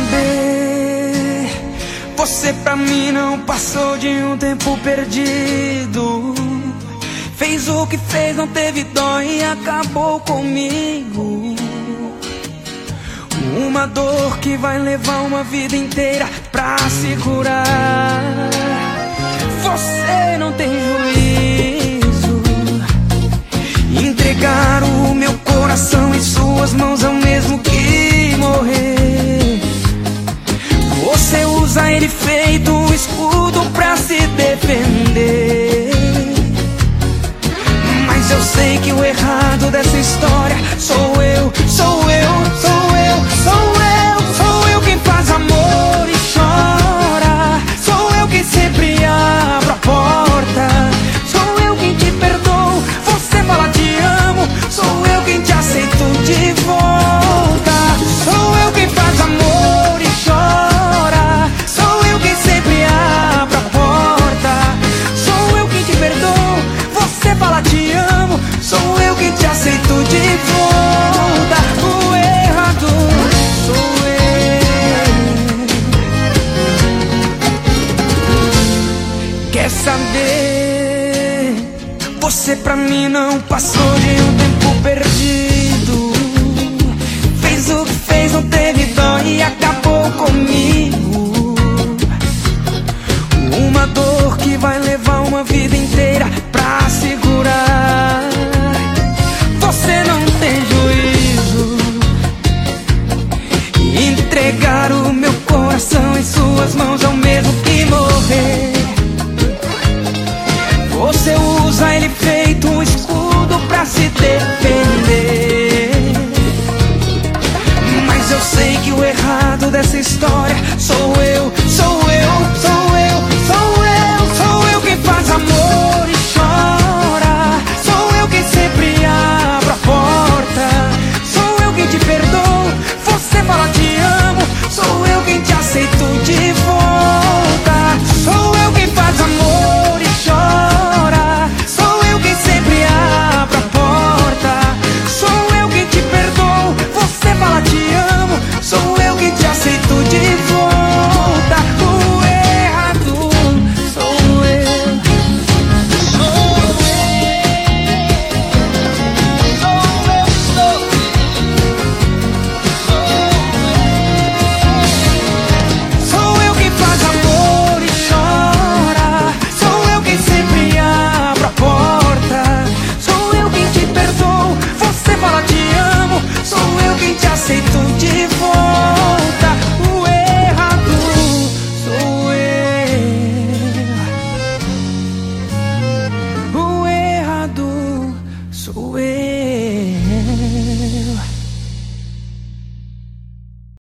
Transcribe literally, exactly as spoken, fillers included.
saber, você pra mim não passou de um tempo perdido. Fez o que fez, não teve dó e acabou comigo. Uma dor que vai levar uma vida inteira pra se curar. Você não tem juízo. Entregar o meu coração em suas mãos é o mesmo que morrer. Você usa ele feito um escudo pra se defender. Mas eu sei que o errado dessa história sou eu, sou eu, sou eu, sou eu. Sou eu quem faz amor e chora. Sou eu quem sempre abre a porta. Sou eu quem te perdoo, você fala te amo. Sou eu quem te aceito de volta. Sou eu quem faz amor e chora. Sou eu quem sempre abre a porta. Sou eu quem te perdoo, você fala te amo. Sou eu quem te aceito de volta. O errado sou eu. Quer saber? Você pra mim não passou de um tempo perdido. Fez o que fez, não teve dó e acabou comigo. Uma dor que vai levar uma vida